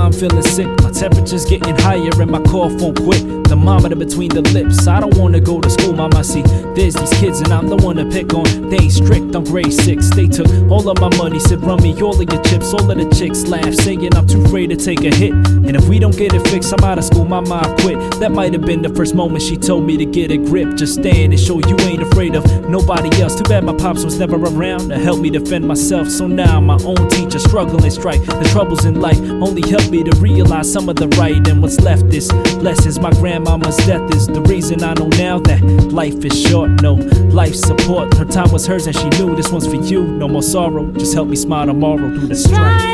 I'm feeling sick. My temperature's getting higher and my cough won't quit. Thermometer between the lips. I don't wanna go to school, mama. See, there's these kids and I'm the one to pick on. They ain't strict, I'm grade 6. They took all of my money, said run me all of your chips. All of the chicks laugh, saying I'm too afraid to take a hit. And if we don't get it fixed, I'm out of school, my mom quit. That might have been the first moment she told me to get a grip. Just stand and show you ain't afraid of nobody else. Too bad my pops was never around to help me defend myself. So now I'm my own teacher, struggle and strife. The troubles in life only help me to realize some of the right and what's left is lessons. My grandmama's death is the reason I know now that life is short. No life support. Her time was hers and she knew this one's for you. No more sorrow, just help me smile tomorrow through the strife.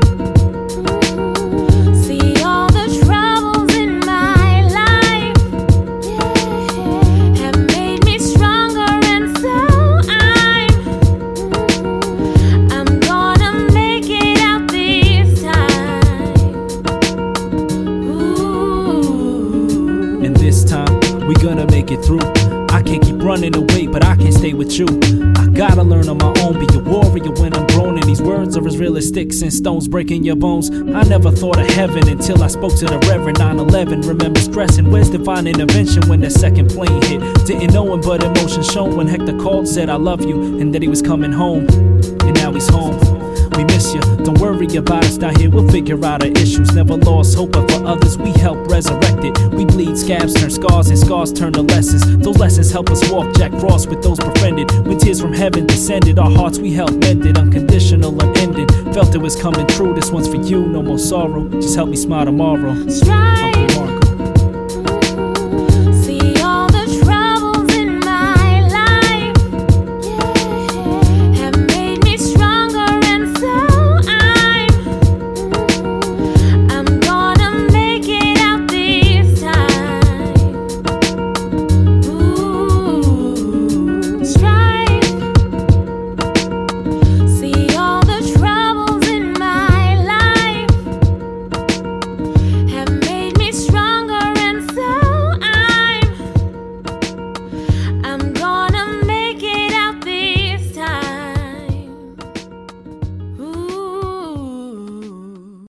This time, we gonna make it through. I can't keep running away, but I can't stay with you. I gotta learn on my own, be a warrior when I'm grown. And these words are as real as sticks and stones breaking your bones. I never thought of heaven until I spoke to the Reverend. 9/11, remember stressing, where's divine intervention when that second plane hit? Didn't know him, but emotion shown when Hector called, said I love you, and that he was coming home. And now he's home. We miss you, don't worry about us down here, we'll figure out our issues. Never lost hope, but for others we help resurrect it. We bleed, scabs turn scars, and scars turn to lessons. Those lessons help us walk Jack Frost with those befriended. When tears from heaven descended, our hearts we helped mended. Unconditional, unending, felt it was coming true. This one's for you, no more sorrow, just help me smile tomorrow.